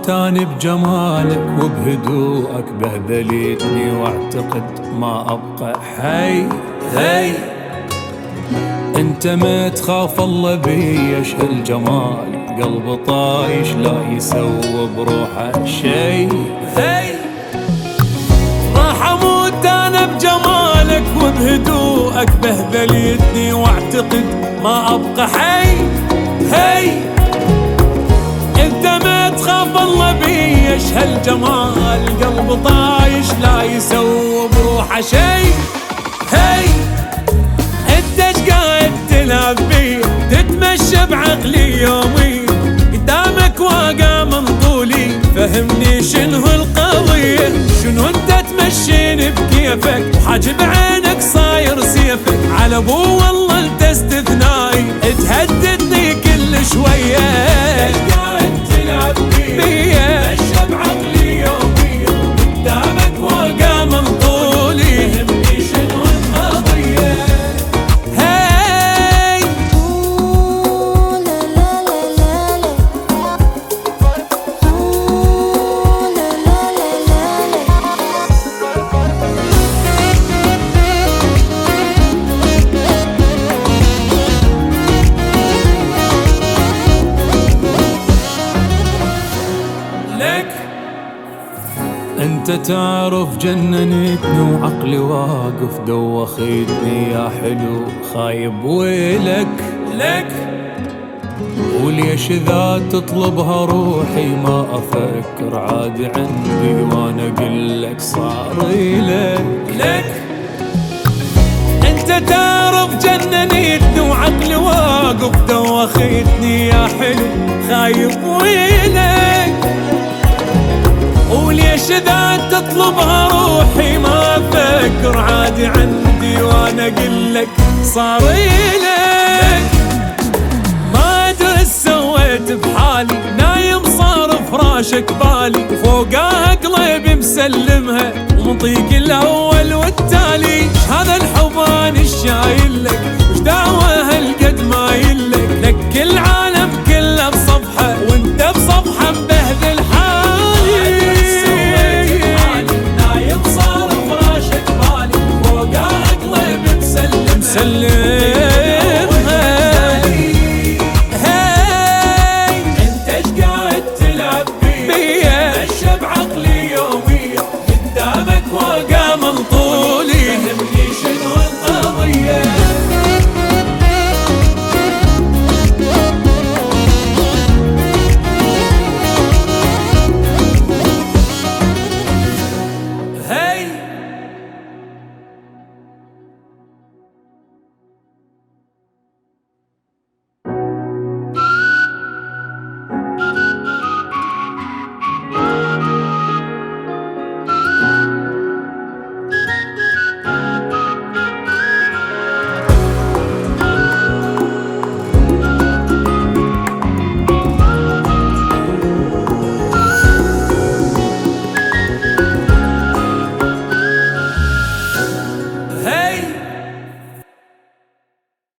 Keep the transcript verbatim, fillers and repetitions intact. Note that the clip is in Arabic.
موتاني بجمالك وبهدوءك بهذليتني، واعتقد ما ابقى حي. هي انت ما تخاف الله بيش هالجمال، قلب طايش لا يسوى بروحه شي. هي راح اموت انا بجمالك وبهدوءك بهذليتني، واعتقد ما ابقى حي. هي انت ما تخاف الله بيش هالجمال، قلب طايش لا يسوى بروحه شي. هي انت ايش قاعد تلعب بي، تتمشى بعقلي يومي، قدامك واقع من طولي، فهمني شنو القضية، شنو انت تمشيني بكيفك، وحاجب عينك صاير سيفك، على ابو والله انت استثنائي، تهددني كل شوية. ايش قاعد تلعب بي، تتمشى بعقلي يومي، قدامك واقع من طولي، فهمني شنو القضية. انت تعرف جننتني وعقلي واقف دوخيتني، يا حلو خايب ويلك لك، وليش اذا تطلبها روحي ما افكر، عادي عندي وانا اقلك صاري لك لك. انت تعرف جننتني وعقلي واقف دوخيتني، يا حلو خايب ويلك، وليش اذا تطلبها روحي ما افكر، عادي عندي وانا اقلك صاري لك. ما ادري ايش سويت بحالي، نايم صار فراشك بالي، فوقها قلبي مسلمها ومطيق الاول والتالي، هذا الحب انا الشايل لك، وش دعوه هالقد ما يلك، لك العالم كله بصفحه وانت بصفحه مبهذل حالي. نايم صار فراشك بالي، فوقها قلبي مسلم